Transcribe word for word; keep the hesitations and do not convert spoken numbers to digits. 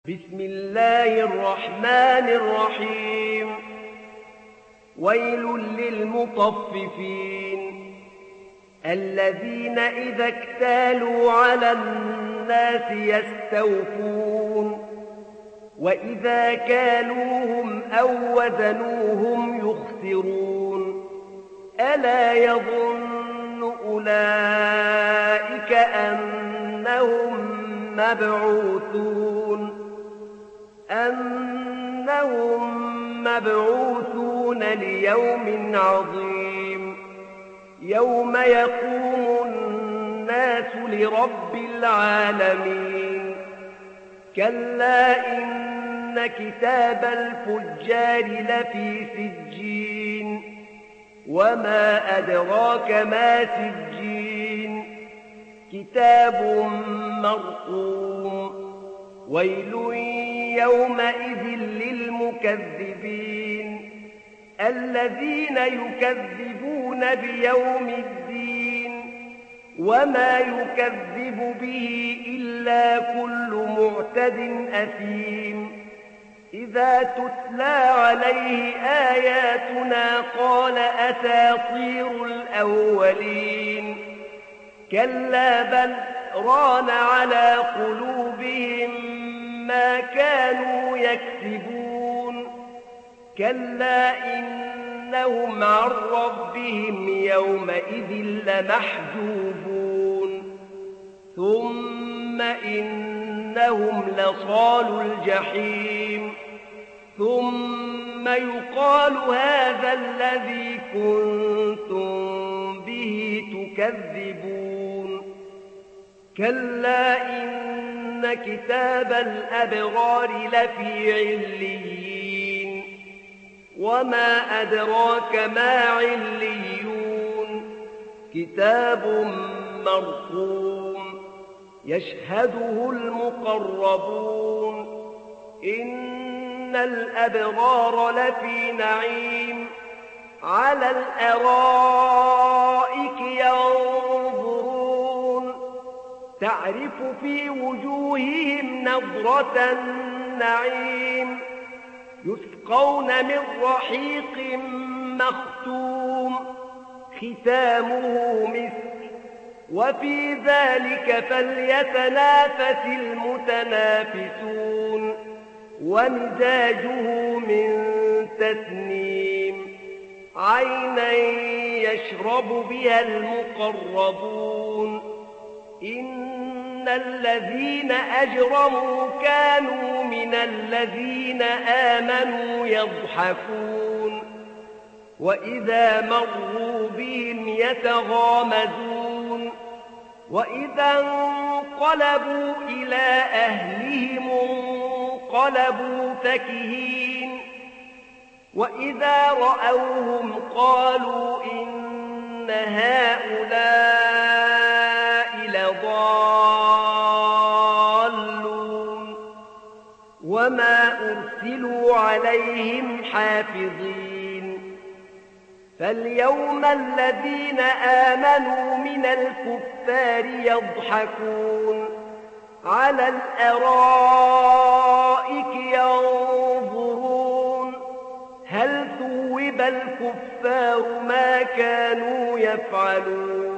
بسم الله الرحمن الرحيم. ويل للمطففين الذين إذا اكتالوا على الناس يستوفون وإذا كالوهم أو وزنوهم يخسرون ألا يظن أولئك أنهم مبعوثون أنهم مبعوثون ليوم عظيم يوم يقوم الناس لرب العالمين. كلا إن كتاب الفجار لفي سجين وما أدراك ما سجين كتاب مرقوم. ويل يومئذ للمكذبين الذين يكذبون بيوم الدين وما يكذب به إلا كل معتد أثيم. إذا تتلى عليه آياتنا قال أساطير الأولين كلا بل ران على قلوبهم ما كانوا يكسبون. كلا إنهم عن ربهم يومئذ لمحجوبون ثم إنهم لصالوا الجحيم ثم يقال هذا الذي كنتم به تكذبون. كلا إن كتاب الأبرار لفي عليين وما أدراك ما عليون كتاب مرقوم يشهده المقربون. إن الأبرار لفي نعيم على الأرائك ينظرون تعرف في وجوههم نضرة النعيم يسقون من رحيق مختوم ختامه مسك وفي ذلك فليتنافس المتنافسون. ومزاجه من تسنيم عينا يشرب بها المقربون. إن الذين أجرموا كانوا من الذين آمنوا يضحكون وإذا مروا بهم يتغامزون وإذا انقلبوا إلى أهلهم انقلبوا فكهين وإذا رأوهم قالوا إن هؤلاء لضالون وما أرسلوا عليهم حافظين. فاليوم الذين آمنوا من الكفار يضحكون على الأرائك ينظرون هل ثوب الكفار ما كانوا يفعلون